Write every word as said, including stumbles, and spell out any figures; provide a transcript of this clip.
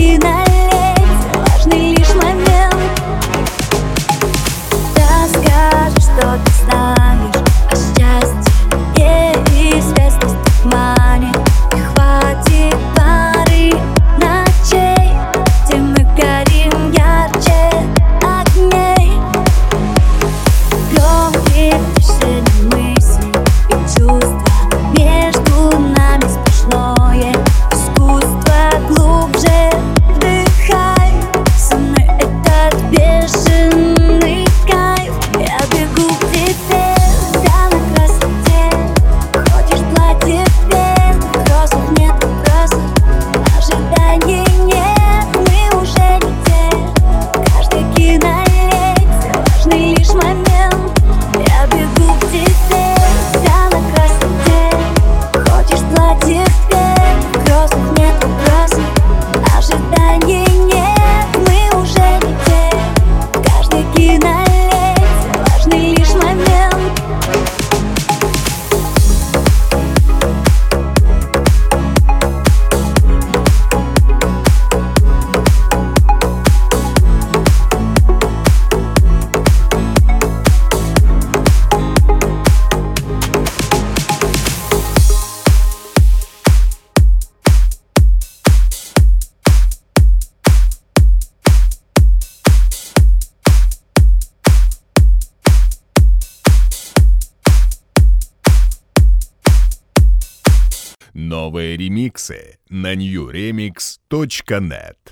каждый-таки налейте, важный лишь момент. Расскажи, что ты знаешь о счастье и связь в тумане. И хватит пары ночей, где мы горим ярче огней. Громкие тишины мысли и чувства, между нами сплошное искусство. Глубже вдыхай со мной этот бешеный кайф. Я бегу к тебе, вся на красоте. Хочешь платье в белых, вопросов нет, вопросов, ожиданий нет, мы уже не те. Каждый кинолете, важный лишь момент. Я бегу к тебе, вся на красоте. Хочешь платье в белых, вопросов нет, вопросов, ожиданий нет, мы уже не те. Каждый кинолете, важный лишь момент. Новые ремиксы на нью ремикс точка нет.